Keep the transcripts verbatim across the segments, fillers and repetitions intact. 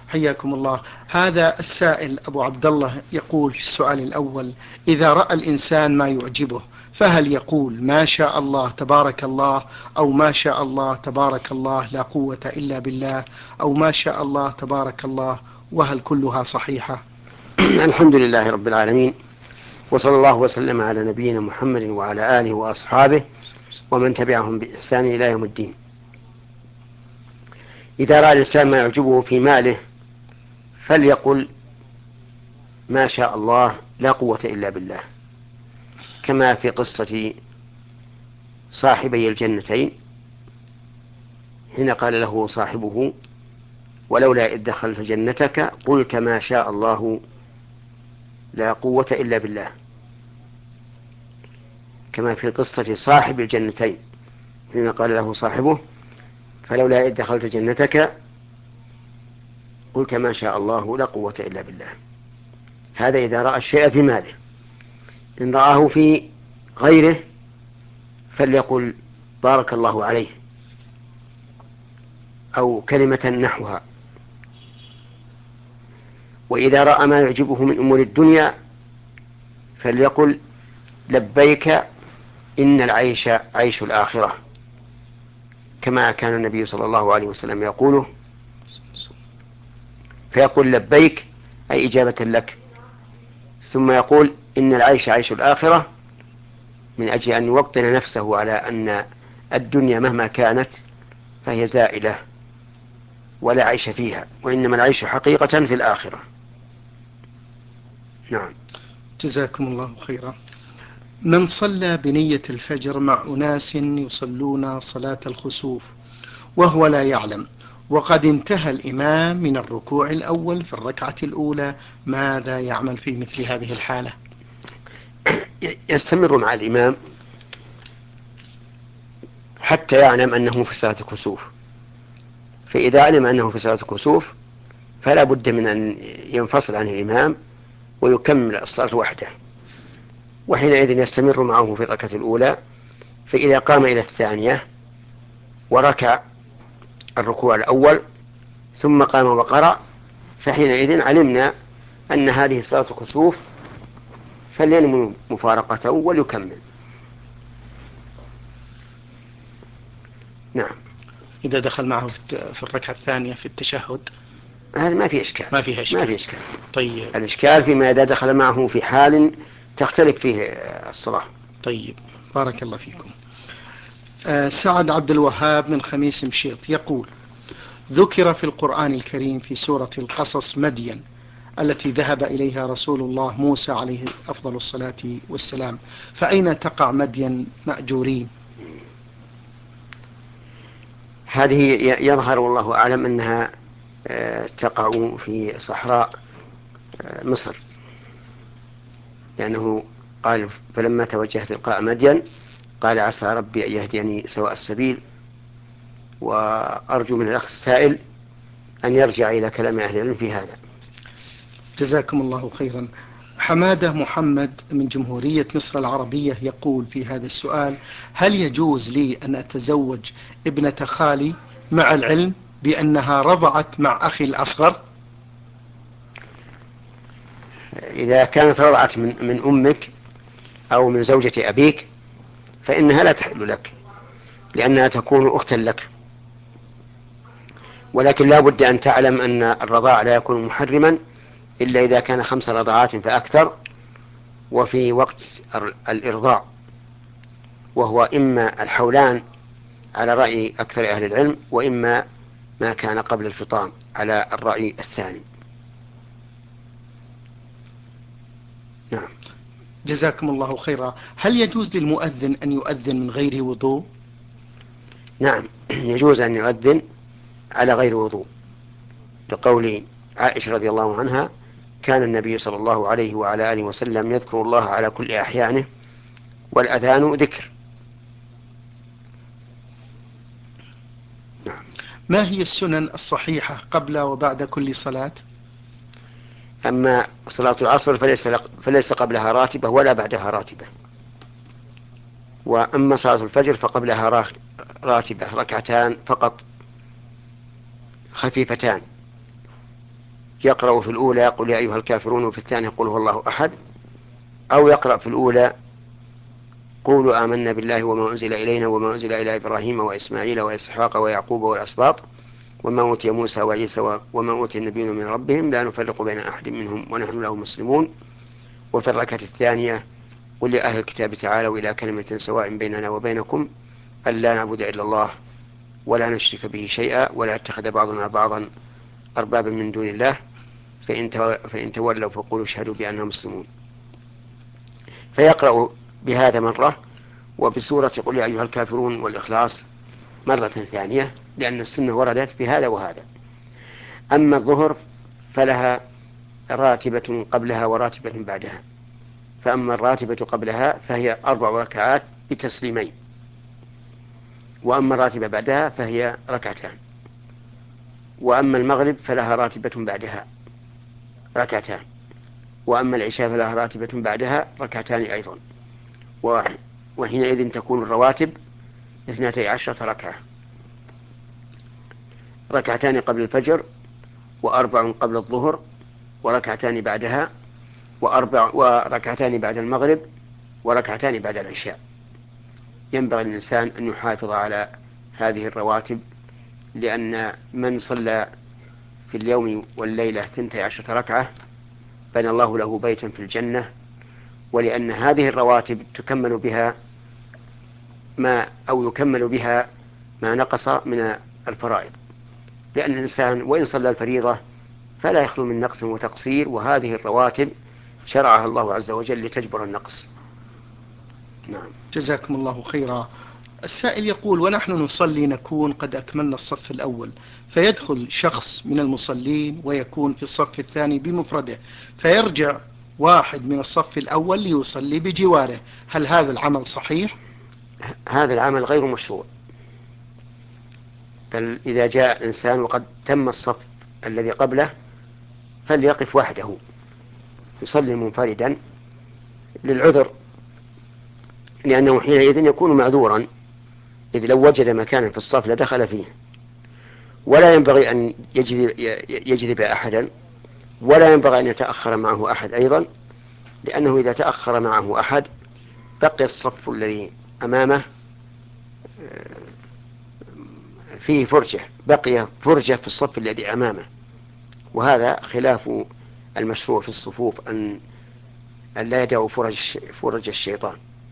حياكم الله. هذا السائل أبو عبد الله يقول في السؤال الأول: إذا رأى الإنسان ما يعجبه فهل يقول ما شاء الله تبارك الله، أو ما شاء الله تبارك الله لا قوة إلا بالله، أو ما شاء الله تبارك الله، وهل كلها صحيحة؟ الحمد لله رب العالمين، وصلى الله وسلم على نبينا محمد وعلى آله وأصحابه ومن تبعهم بإحسان إلى يوم الدين. إذا رأى الإنسان ما يعجبه في ماله فليقل ما شاء الله لا قوة إلا بالله، كما في قصة صاحبي الجنتين حين قال له صاحبه: ولولا إذ دخلت جنتك قلت ما شاء الله لا قوة إلا بالله، كما في قصة صاحب الجنتين حين قال له صاحبه: فلولا إذ دخلت جنتك قلت ما شاء الله لا قوة إلا بالله. هذا إذا رأى الشيء في ماله. إن رآه في غيره فليقل بارك الله عليه أو كلمة نحوها. وإذا رأى ما يعجبه من أمور الدنيا فليقل لبيك إن العيش عيش الآخرة، كما كان النبي صلى الله عليه وسلم يقوله، فيقول لبيك أي إجابة لك، ثم يقول إن العيش عيش الآخرة، من أجل أن يوطن نفسه على أن الدنيا مهما كانت فهي زائلة ولا عيش فيها، وإنما العيش حقيقة في الآخرة. نعم. جزاكم الله خيرا. من صلى بنية الفجر مع أناس يصلون صلاة الخسوف وهو لا يعلم، وقد انتهى الإمام من الركوع الأول في الركعة الأولى، ماذا يعمل في مثل هذه الحالة؟ يستمر مع الإمام حتى يعلم أنه في صلاة الكسوف، فإذا علم أنه في صلاة الكسوف فلا بد من أن ينفصل عن الإمام ويكمل الصلاة وحده، وحينئذ يستمر معه في الركعة الأولى. فإذا قام إلى الثانية وركع الركوع الأول ثم قام وقرأ فحينئذ علمنا أن هذه صلاة الكسوف، فلينوي مفارقته وليكمل. نعم. إذا دخل معه في الركعة الثانية في التشهد هذا ما في إشكال. ما فيها ما إشكال. في إشكال. طيب. الإشكال فيما إذا دخل معه في حال تختلف فيه الصلاة. طيب، بارك الله فيكم. آه سعد عبد الوهاب من خميس مشيط يقول: ذكر في القرآن الكريم في سورة القصص مدين التي ذهب إليها رسول الله موسى عليه أفضل الصلاة والسلام، فأين تقع مدين مأجورين؟ هذه يظهر والله أعلم أنها تقع في صحراء مصر، لأنه قال: فلما توجه تلقاء مدين قال عسى ربي أن يهديني سواء السبيل. وأرجو من الأخ السائل أن يرجع إلى كلام أهل العلم في هذا. جزاكم الله خيرا. حمادة محمد من جمهورية مصر العربية يقول في هذا السؤال: هل يجوز لي أن أتزوج ابنة خالي مع العلم بأنها رضعت مع أخي الأصغر؟ إذا كانت رضعت من, من أمك أو من زوجة أبيك فإنها لا تحل لك، لأنها تكون أختا لك، ولكن لا بد أن تعلم أن الرضاع لا يكون محرما إلا إذا كان خمس رضعات فأكثر، وفي وقت الإرضاع، وهو إما الحولان على رأي أكثر أهل العلم، وإما ما كان قبل الفطام على الرأي الثاني. نعم. جزاكم الله خيرا. هل يجوز للمؤذن أن يؤذن من غير وضوء؟ نعم، يجوز أن يؤذن على غير وضوء، لقول عائشة رضي الله عنها: كان النبي صلى الله عليه وعلى آله وسلم يذكر الله على كل أحيانه والأذان ذكر. نعم. ما هي السنن الصحيحة قبل وبعد كل صلاة؟ أما صلاة العصر فليس, فليس قبلها راتبة ولا بعدها راتبة، وأما صلاة الفجر فقبلها راتبة ركعتان فقط خفيفتان، يقرأ في الأولى قل يا أيها الكافرون وفي الثانية قل هو الله أحد، أو يقرأ في الأولى قولوا آمنا بالله وما أنزل إلينا وما أنزل إلى إبراهيم وإسماعيل وإسحاق ويعقوب والأسباط وما أوتي موسى وعيسى وما أوتي النبيون من ربهم لا نفرق بين أحد منهم ونحن له مسلمون. وفي الركعة الثانية قل يا أهل الكتاب تعالوا إلى كلمة سواء بيننا وبينكم ألا نعبد إلا الله ولا نشرك به شيئا ولا يتخذ بعضنا بعضا أربابا من دون الله فإن تولوا فقولوا اشهدوا بأننا مسلمون. فيقرأ بهذا مرة، وبسورة قل يا أيها الكافرون والإخلاص مرة ثانية، لأن السنة وردت بهذا وهذا. أما الظهر فلها راتبة قبلها وراتبة بعدها، فأما الراتبة قبلها فهي أربع ركعات بتسليمين، وأما الراتبة بعدها فهي ركعتان، وأما المغرب فلها راتبة بعدها ركعتان، وأما العشاء فلها راتبة بعدها ركعتان أيضا، وحينئذ تكون الرواتب اثنتي عشرة ركعة، ركعتان قبل الفجر وأربع قبل الظهر وركعتان بعدها وأربع وركعتان بعد المغرب وركعتان بعد العشاء. ينبغي الإنسان أن يحافظ على هذه الرواتب، لأن من صلى في اليوم والليلة ثنتي عشرة ركعة بنى الله له بيتا في الجنة، ولأن هذه الرواتب تكمل بها ما أو يكمل بها ما نقص من الفرائض، لأن الإنسان وإن صلى الفريضة فلا يخلو من نقص وتقصير، وهذه الرواتب شرعها الله عز وجل لتجبر النقص. نعم. جزاكم الله خيرا. السائل يقول: ونحن نصلي نكون قد أكملنا الصف الأول، فيدخل شخص من المصلين ويكون في الصف الثاني بمفرده، فيرجع واحد من الصف الأول ليصلي بجواره، هل هذا العمل صحيح؟ هذا العمل غير مشروع، بل إذا جاء إنسان وقد تم الصف الذي قبله فليقف وحده يصلي منفردا للعذر، لأنه حينئذ يكون معذورا، إذ لو وجد مكانا في الصف لدخل فيه. ولا ينبغي أن يجذب, يجذب أحدا، ولا ينبغي أن يتأخر معه أحد أيضا، لأنه إذا تأخر معه أحد بقي الصف الذي أمامه فيه فرجة، بقي فرجة في الصف الذي أمامه، وهذا خلاف المشروع في الصفوف، أن أن لا يدعوا فرج, فرج الشيطان.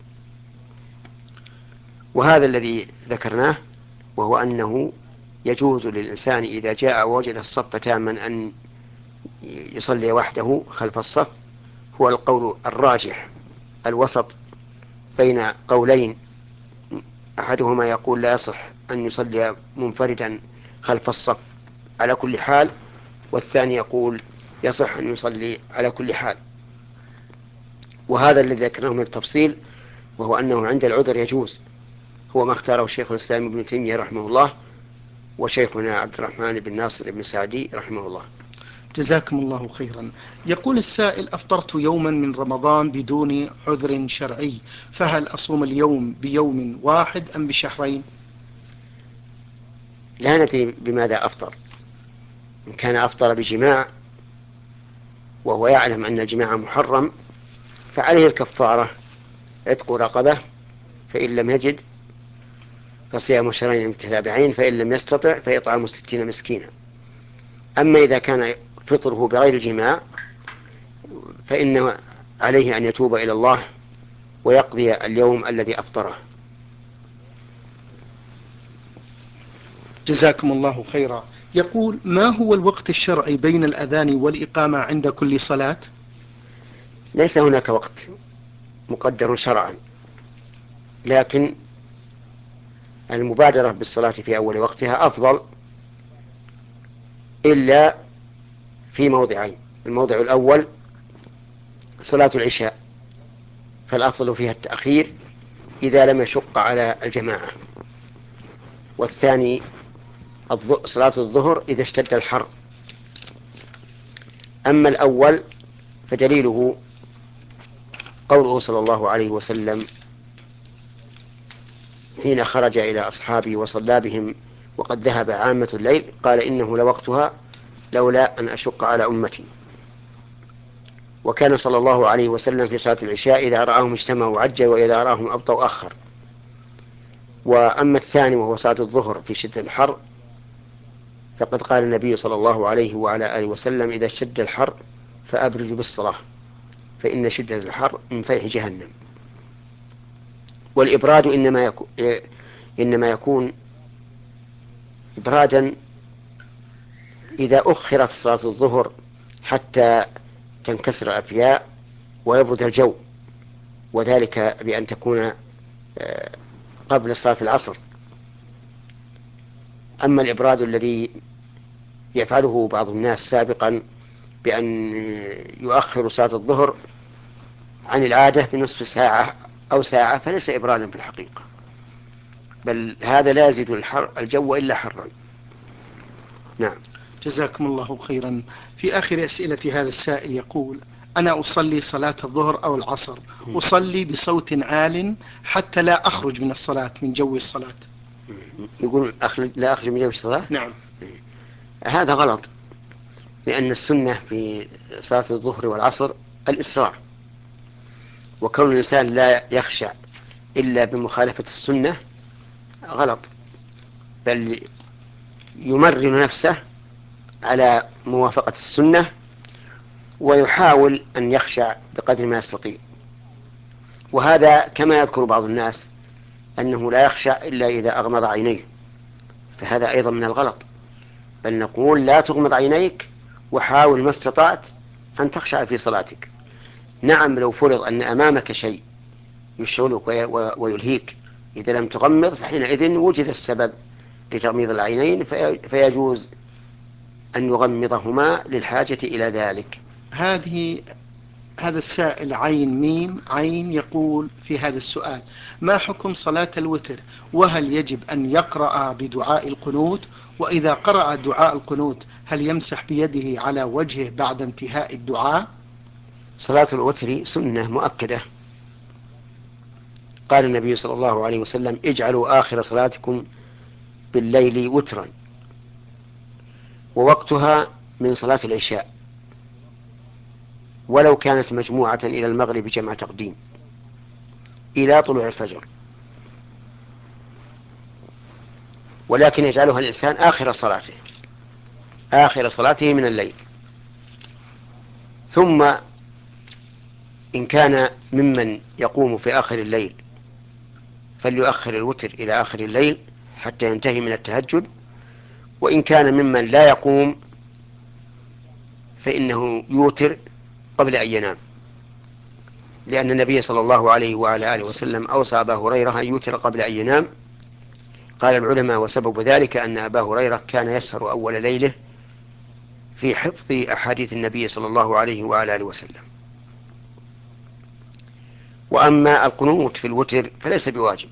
وهذا الذي ذكرناه، وهو أنه يجوز للإنسان إذا جاء ووجد الصف تاما أن يصلي وحده خلف الصف، هو القول الراجح الوسط بين قولين، أحدهما يقول لا يصح أن يصلي منفردا خلف الصف على كل حال، والثاني يقول يصح أن يصلي على كل حال. وهذا الذي ذكرناه من التفصيل، وهو أنه عند العذر يجوز، هو ما اختاره شيخ الإسلام ابن تيمية رحمه الله وشيخنا عبد الرحمن بن ناصر بن سعدي رحمه الله. جزاكم الله خيرا. يقول السائل: أفطرت يوما من رمضان بدون عذر شرعي، فهل أصوم اليوم بيوم واحد أم بشهرين؟ لا ندري بماذا أفطر، إن كان أفطر بجماع وهو يعلم أن الجماع محرم فعليه الكفارة عتق رقبة، فإن لم يجد فصيام شهرين متتابعين، فإن لم يستطع فإطعام ستين مسكينا. أما إذا كان فطره بغير الجماع فإن عليه أن يتوب إلى الله ويقضي اليوم الذي أفطره. جزاكم الله خيرا. يقول: ما هو الوقت الشرعي بين الأذان والإقامة عند كل صلاة؟ ليس هناك وقت مقدر شرعا، لكن المبادرة بالصلاة في أول وقتها أفضل، إلا في موضعين: الموضع الأول صلاة العشاء، فالأفضل فيها التأخير إذا لم يشق على الجماعة، والثاني صلاة الظهر إذا اشتد الحر. أما الأول فدليله قوله صلى الله عليه وسلم حين خرج إلى أصحابه وصلى بهم وقد ذهب عامة الليل، قال إنه لوقتها لولا أن أشق على أمتي. وكان صلى الله عليه وسلم في صلاة العشاء إذا رآهم اجتمعوا عجل وإذا رآهم أبطأوا أخر. وأما الثاني وهو صلاة الظهر في شدة الحر فقد قال النبي صلى الله عليه وعلى آله وسلم إذا اشتد الحر فأبردوا بالصلاة فإن شدة الحر من فيح جهنم. والإبراد إنما يكون, إنما يكون إبرادا إذا أخرت صلاة الظهر حتى تنكسر الأفياء ويبرد الجو، وذلك بأن تكون قبل صلاة العصر. أما الإبراد الذي يفعله بعض الناس سابقا بأن يؤخر صلاة الظهر عن العادة بنصف ساعة أو ساعة فليس إبرادا في الحقيقة، بل هذا لا يزيد الحر الجو إلا حرا. نعم. جزاكم الله خيرا. في آخر أسئلة هذا السائل يقول: أنا أصلي صلاة الظهر أو العصر، أصلي بصوت عال حتى لا أخرج من الصلاة من جو الصلاة. يقول لا أخرج من جو الصلاة. نعم. هذا غلط، لأن السنة في صلاة الظهر والعصر الإسراع، وكون الإنسان لا يخشع إلا بمخالفة السنة غلط، بل يمرن نفسه على موافقة السنة ويحاول أن يخشع بقدر ما يستطيع. وهذا كما يذكر بعض الناس أنه لا يخشع إلا إذا أغمض عينيه، فهذا أيضا من الغلط، بل نقول لا تغمض عينيك وحاول ما استطعت أن تخشع في صلاتك. نعم، لو فرض أن أمامك شيء يشغلك ويلهيك إذا لم تغمض فحينئذ وجد السبب لتغميض العينين فيجوز أن يغمضهما للحاجة إلى ذلك. هذه هذا السائل عين ميم عين يقول في هذا السؤال: ما حكم صلاة الوتر، وهل يجب أن يقرأ بدعاء القنوت؟ وإذا قرأ دعاء القنوت هل يمسح بيده على وجهه بعد انتهاء الدعاء؟ صلاة الوتر سنة مؤكدة، قال النبي صلى الله عليه وسلم: اجعلوا آخر صلاتكم بالليل وترا، ووقتها من صلاة العشاء، ولو كانت مجموعة إلى المغرب جمع تقديم إلى طلوع الفجر، ولكن يجعلها الإنسان آخر صلاته آخر صلاته من الليل. ثم إن كان ممن يقوم في آخر الليل فليؤخر الوتر إلى آخر الليل حتى ينتهي من التهجد، وإن كان ممن لا يقوم فإنه يوتر قبل أن ينام، لأن النبي صلى الله عليه وعلى آله وسلم أوصى أبا هريرة أن يوتر قبل أن ينام. قال العلماء: وسبب ذلك أن أبا هريرة كان يسهر أول ليله في حفظ أحاديث النبي صلى الله عليه وعلى آله وسلم. وأما القنوت في الوتر فليس بواجب،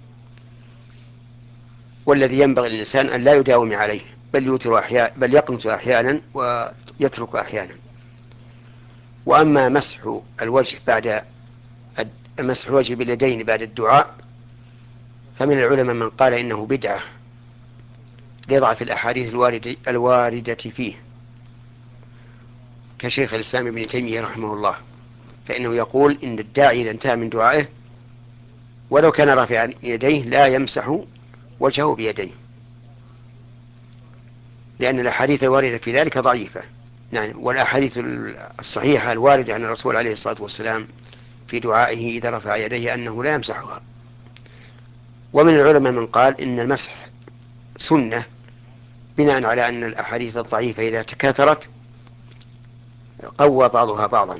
والذي ينبغي للإنسان أن لا يداوم عليه، بل يوتر أحيانا، بل يقنت أحيانا ويترك أحيانا. وأما مسح الوجه بعد مسح الوجه باليدين بعد الدعاء فمن العلماء من قال إنه بدعة لضعف الأحاديث الواردة, الواردة فيه، كشيخ الإسلام ابن تيمية رحمه الله، فإنه يقول إن الداعي إذا انتهى من دعائه ولو كان رافعا يديه لا يمسح وجهه بيديه، لأن الأحاديث الواردة في ذلك ضعيفة. يعني والأحاديث الصحيحة الواردة عن الرسول عليه الصلاة والسلام في دعائه إذا رفع يديه أنه لا يمسحها. ومن العلماء من قال إن المسح سنة بناء على أن الأحاديث الضعيفة إذا تكاثرت قوى بعضها بعضا.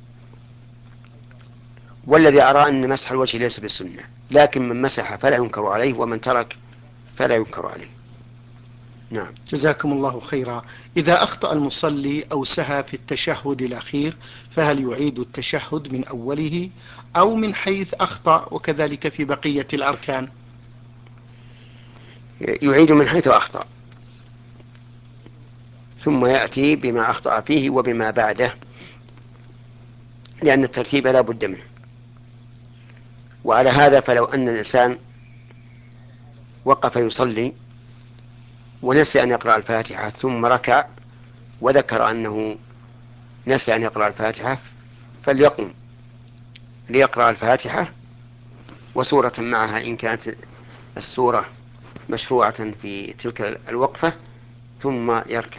والذي أرى أن مسح الوجه ليس بالسنة، لكن من مسح فلا ينكر عليه ومن ترك فلا ينكر عليه. نعم. جزاكم الله خيرا. إذا أخطأ المصلي أو سهى في التشهد الأخير فهل يعيد التشهد من أوله أو من حيث أخطأ، وكذلك في بقية الأركان؟ يعيد من حيث أخطأ ثم يأتي بما أخطأ فيه وبما بعده، لأن الترتيب لا بد منه. وعلى هذا فلو أن الإنسان وقف يصلي ونسي أن يقرأ الفاتحة ثم ركع وذكر أنه نسي أن يقرأ الفاتحة فليقم ليقرأ الفاتحة وسورة معها إن كانت السورة مشروعة في تلك الوقفة ثم يركع.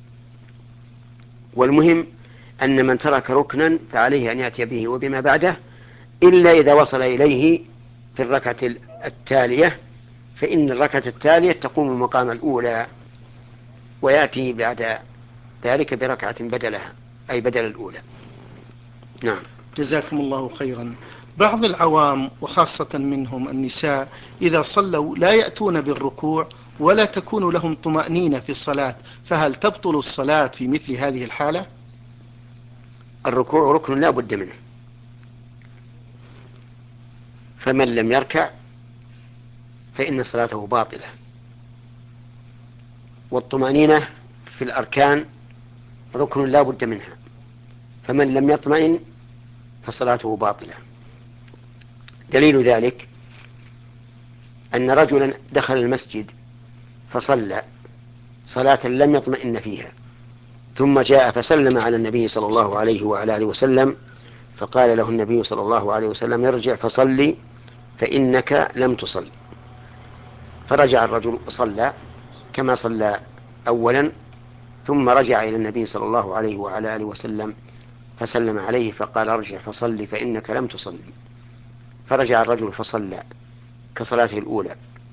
والمهم أن من ترك ركنا فعليه أن يأتي به وبما بعده إلا إذا وصل إليه في الركعة التالية، فإن الركعة التالية تقوم مقام الأولى ويأتي بعد ذلك بركعة بدلها أي بدل الأولى. نعم. جزاكم الله خيرا. بعض العوام وخاصة منهم النساء إذا صلوا لا يأتون بالركوع ولا تكون لهم طمأنينة في الصلاة، فهل تبطل الصلاة في مثل هذه الحالة؟ الركوع ركن لا بد منه، فمن لم يركع فإن صلاته باطلة. والطمأنينة في الأركان ركن لا بد منها، فمن لم يطمئن فصلاته باطلة. دليل ذلك أن رجلا دخل المسجد فصلى صلاة لم يطمئن فيها، ثم جاء فسلم على النبي صلى الله عليه وعلى آله وسلم، فقال له النبي صلى الله عليه وسلم: ارجع فصلي فإنك لم تصل. فرجع الرجل وصلى كما صلى أولا، ثم رجع إلى النبي صلى الله عليه وعلى آله وسلم فسلم عليه فقال: ارجع فصلي فإنك لم تصلي. فرجع الرجل فصلى كصلاته الأولى،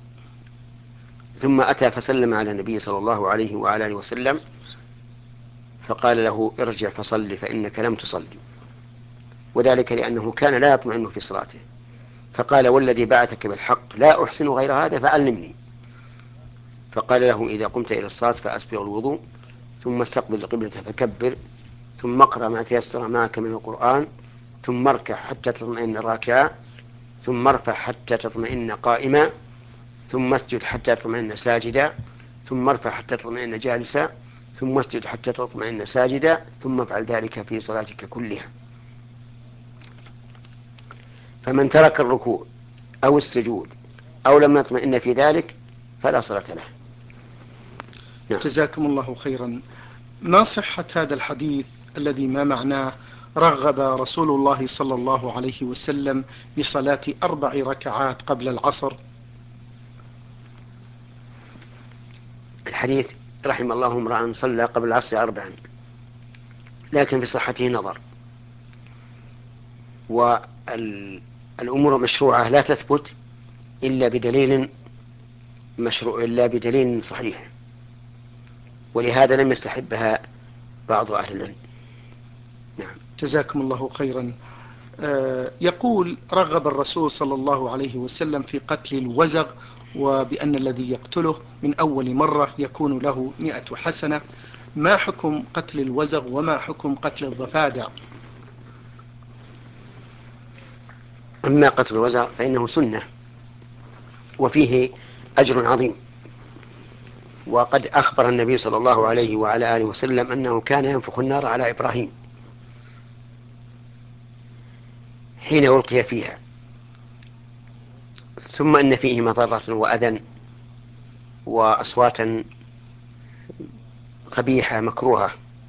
ثم أتى فسلم على النبي صلى الله عليه وعلى آله وسلم فقال له: ارجع فصلي فإنك لم تصلي، وذلك لأنه كان لا يطمئن في صلاته. فقال: والذي بعثك بالحق لا أحسن غير هذا فعلمني. فقال له: إذا قمت إلى الصلاة فأسبغ الوضوء، ثم استقبل القبلة فكبر، ثم اقرأ ما تيسر معك من القرآن، ثم اركع حتى تطمئن راكعا، ثم ارفع حتى تطمئن قائما، ثم اسجد حتى تطمئن ساجدا، ثم ارفع حتى تطمئن جالسا، ثم اسجد حتى تطمئن ساجدا، ثم افعل ذلك في صلاتك كلها. فمن ترك الركوع أو السجود أو لم يطمئن في ذلك فلا صلاة له. نعم. جزاكم الله خيرا. ما صحة هذا الحديث الذي ما معناه رغب رسول الله صلى الله عليه وسلم بصلاة أربع ركعات قبل العصر؟ الحديث: رحم الله امرأ صلى قبل العصر أربعا، لكن في صحته نظر، والأمور المشروعة لا تثبت إلا بدليل مشروع إلا بدليل صحيح، ولهذا لم يستحبها بعض أهل العلم. نعم. جزاكم الله خيرا. آه، يقول: رغب الرسول صلى الله عليه وسلم في قتل الوزغ، وبأن الذي يقتله من أول مرة يكون له مئة حسنة. ما حكم قتل الوزغ وما حكم قتل الضفادع؟ أما قتل الوزغ فإنه سنة وفيه أجر عظيم، وقد أخبر النبي صلى الله عليه وعلى آله وسلم أنه كان ينفخ النار على إبراهيم حين ألقي فيها، ثم أن فيه مضرة وأذى وأصواتا قبيحة مكروهة.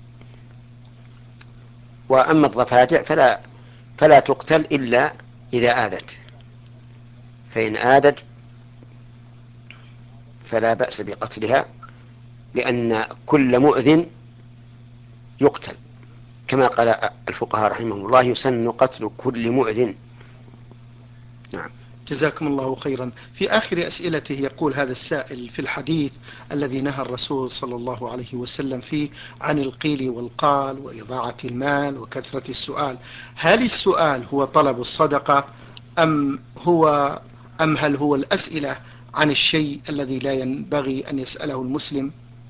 وأما الضفادع فلا فلا تقتل إلا إذا آذت، فإن آذت فلا بأس بقتلها، لأن كل مؤذن يقتل، كما قال الفقهاء رحمهم الله: يسن قتل كل مؤذن. نعم. جزاكم الله خيرا. في آخر أسئلته يقول هذا السائل: في الحديث الذي نهى الرسول صلى الله عليه وسلم فيه عن القيل والقال وإضاعة المال وكثرة السؤال، هل السؤال هو طلب الصدقة أم هو أم هل هو الأسئلة عن الشيء الذي لا ينبغي أن يسأله المسلم؟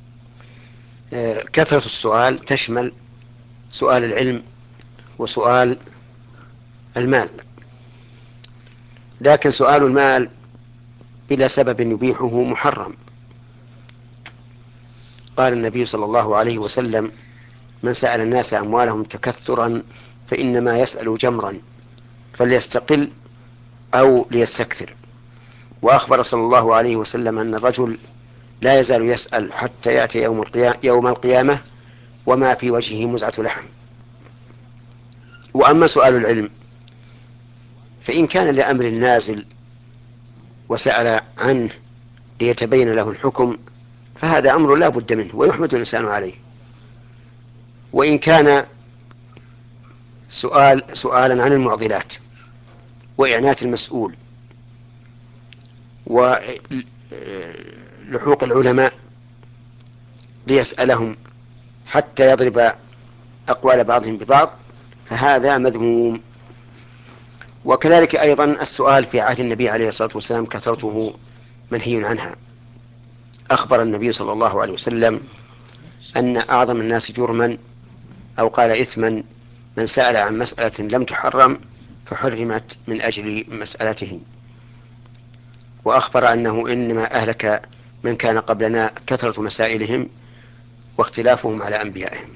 كثرة السؤال تشمل سؤال العلم وسؤال المال، لكن سؤال المال بلا سبب يبيحه محرم. قال النبي صلى الله عليه وسلم: من سأل الناس أموالهم تكثرا فإنما يسأل جمرا فليستقل أو ليستكثر. وأخبر صلى الله عليه وسلم أن الرجل لا يزال يسأل حتى يأتي يوم القيامة, يوم القيامة وما في وجهه مزعة لحم. وأما سؤال العلم فإن كان لأمر نازل وسأل عنه ليتبين له الحكم فهذا أمر لا بد منه ويحمد الإنسان عليه. وإن كان سؤال سؤالا عن المعضلات وإعنات المسؤول ولحوق العلماء ليسألهم حتى يضرب أقوال بعضهم ببعض فهذا مذموم. وكذلك أيضا السؤال في عهد النبي عليه الصلاة والسلام كثرته منهي عنها. أخبر النبي صلى الله عليه وسلم أن أعظم الناس جرما أو قال إثما من سأل عن مسألة لم تحرم فحرمت من أجل مسألته. وأخبر أنه إنما أهلك من كان قبلنا كثرة مسائلهم واختلافهم على أنبيائهم.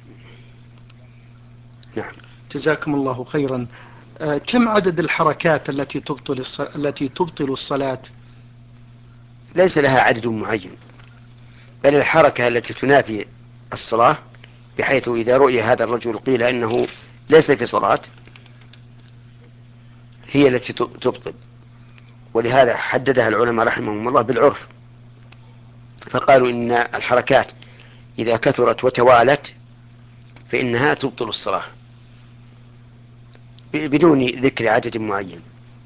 نعم. جزاكم الله خيرا. آه، كم عدد الحركات التي تبطل الص- التي تبطل الصلاة؟ ليس لها عدد معين، بل الحركة التي تنافي الصلاة، بحيث إذا رؤي هذا الرجل قيل إنه ليس في صلاة، هي التي تبطل. ولهذا حددها العلماء رحمهم الله بالعرف، فقالوا إن الحركات إذا كثرت وتوالت فإنها تبطل الصلاة بدون ذكر عدد معين.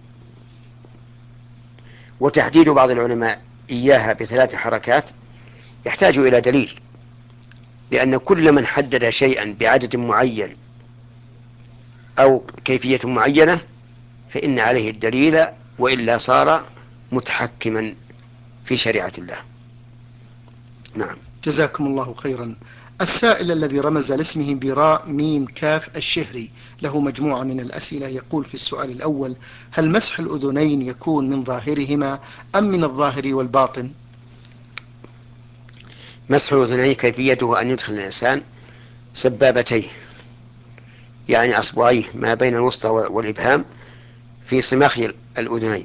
وتحديد بعض العلماء إياها بثلاث حركات يحتاج إلى دليل، لأن كل من حدد شيئا بعدد معين أو كيفية معينة فإن عليه الدليل، وإلا صار متحكما في شريعة الله. نعم. جزاكم الله خيرا. السائل الذي رمز لاسمه براء ميم كاف الشهري له مجموعة من الأسئلة، يقول في السؤال الأول: هل مسح الأذنين يكون من ظاهرهما أم من الظاهر والباطن؟ مسح الأذنين كيفيته أن يدخل الإنسان سبابتيه، يعني أصبعيه ما بين الوسطى والإبهام في صماخ الأذنين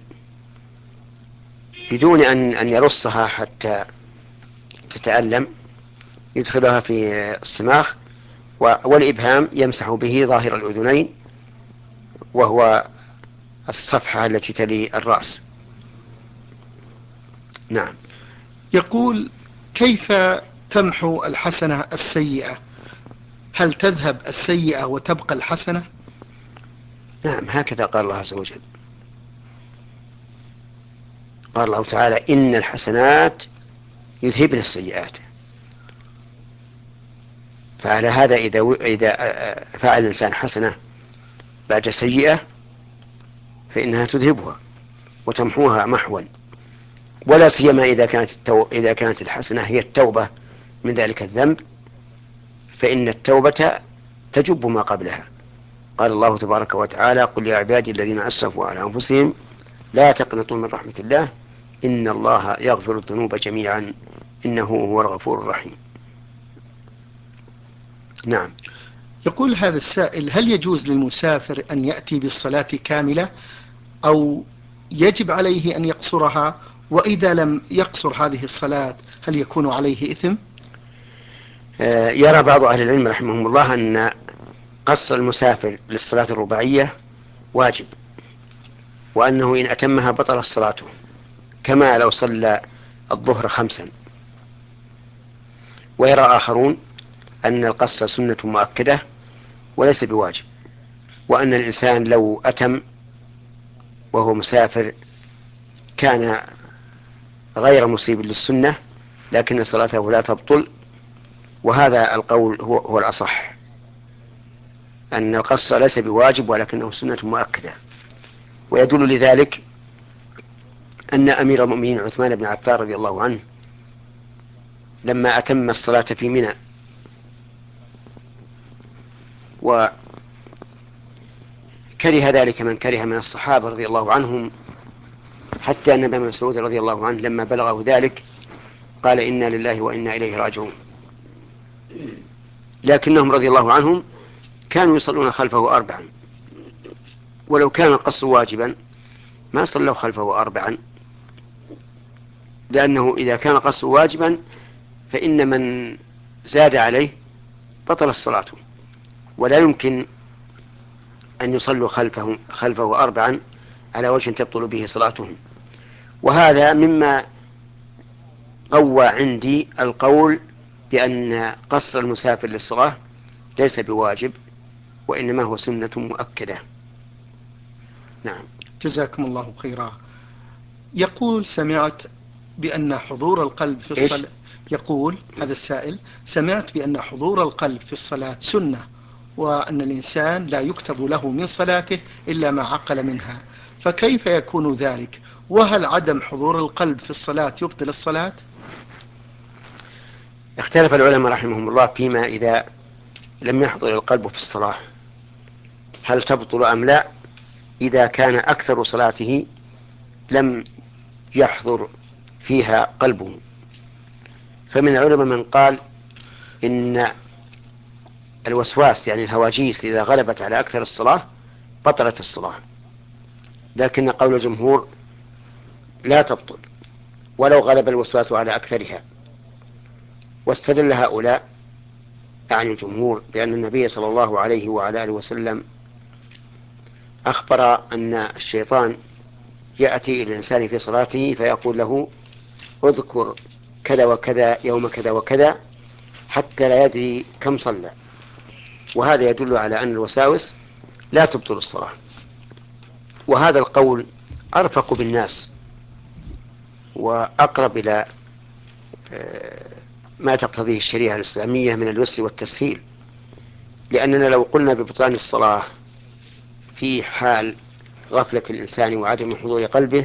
بدون أن أن يرصها حتى تتألم، يدخلها في الصماخ والإبهام يمسح به ظاهر الأذنين وهو الصفحة التي تلي الرأس. نعم. يقول: كيف تمحو الحسنة السيئة؟ هل تذهب السيئة وتبقى الحسنة؟ نعم، هكذا قال الله عز وجل. قال الله تعالى: إن الحسنات يذهبن السيئات. فعلى هذا إذا إذا فعل الإنسان حسنة بعد سيئة فإنها تذهبها وتمحوها محوا، ولا سيما إذا كانت التو... إذا كانت الحسنة هي التوبة من ذلك الذنب، فإن التوبة تجب ما قبلها. قال الله تبارك وتعالى: قل يا عبادي الذين أسرفوا على أنفسهم لا تقنطوا من رحمة الله إن الله يغفر الذنوب جميعا إنه هو الغفور الرحيم. نعم. يقول هذا السائل: هل يجوز للمسافر أن يأتي بالصلاة كاملة أو يجب عليه أن يقصرها؟ وإذا لم يقصر هذه الصلاة هل يكون عليه إثم؟ يرى بعض أهل العلم رحمهم الله أن قصر المسافر للصلاة الرباعية واجب، وأنه إن أتمها بطل صلاته كما لو صلى الظهر خمسا. ويرى آخرون أن القصر سنة مؤكدة وليس بواجب، وأن الإنسان لو أتم وهو مسافر كان غير مصيب للسنة لكن صلاته لا تبطل. وهذا القول هو, هو الأصح، أن القصر ليس بواجب ولكنه سنة مؤكدة. ويدل لذلك أن أمير المؤمنين عثمان بن عفان رضي الله عنه لما أتم الصلاة في منى وكره ذلك من كره من الصحابة رضي الله عنهم، حتى أن ابن مسعود رضي الله عنه لما بلغه ذلك قال: إنا لله وإنا إليه راجعون. لكنهم رضي الله عنهم كانوا يصلون خلفه أربعا، ولو كان القصر واجبا ما صلوا خلفه أربعا، لأنه إذا كان القصر واجبا فإن من زاد عليه بطل الصلاة، ولا يمكن أن يصلوا خلفه, خلفه أربعا على وجه تبطل به صلاتهم. وهذا مما قوى عندي القول بأن قصر المسافر للصلاة ليس بواجب، وإنما هو سنة مؤكدة. نعم. جزاكم الله خيرا. يقول سمعت بأن حضور القلب في إيش؟ الصلاة يقول هذا السائل: سمعت بأن حضور القلب في الصلاة سنة، وأن الإنسان لا يكتب له من صلاته إلا ما عقل منها، فكيف يكون ذلك؟ وهل عدم حضور القلب في الصلاة يبطل الصلاة؟ اختلف العلماء رحمهم الله فيما إذا لم يحضر القلب في الصلاة هل تبطل أم لا، إذا كان أكثر صلاته لم يحضر فيها قلبه. فمن العلماء من قال إن الوسواس يعني الهواجيس إذا غلبت على أكثر الصلاة بطلت الصلاة، لكن قول الجمهور لا تبطل ولو غلب الوسواس على أكثرها. واستدل هؤلاء عن الجمهور بأن النبي صلى الله عليه وعلى آله وسلم أخبر أن الشيطان يأتي إلى الإنسان في صلاته فيقول له: اذكر كذا وكذا يوم كذا وكذا، حتى لا يدري كم صلى. وهذا يدل على أن الوساوس لا تبطل الصلاة. وهذا القول أرفق بالناس وأقرب إلى ما تقتضيه الشريعة الإسلامية من اليسر والتسهيل، لأننا لو قلنا ببطلان الصلاة في حال غفلة الإنسان وعدم حضور قلبه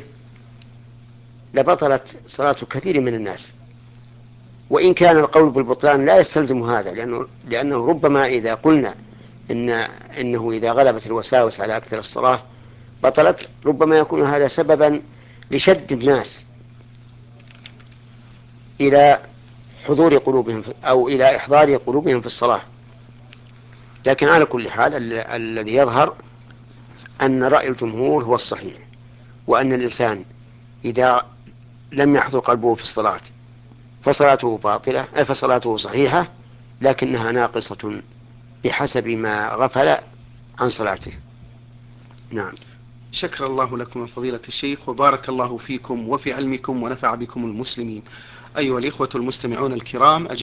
لبطلت صلاة كثير من الناس. وإن كان القول بالبطلان لا يستلزم هذا، لأنه, لأنه ربما إذا قلنا إن إنه إذا غلبت الوساوس على أكثر الصلاة بطلت، ربما يكون هذا سببا لشد الناس إلى حضور قلوبهم أو إلى إحضار قلوبهم في الصلاة. لكن على كل حال ال- الذي يظهر أن رأي الجمهور هو الصحيح، وأن الإنسان إذا لم يحضر قلبه في الصلاة فصلاته باطلة، فصلاته صحيحة لكنها ناقصة بحسب ما غفل عن صلاته. نعم. شكر الله لكم فضيلة الشيخ، وبارك الله فيكم وفي علمكم ونفع بكم المسلمين. أيها الإخوة المستمعون الكرام،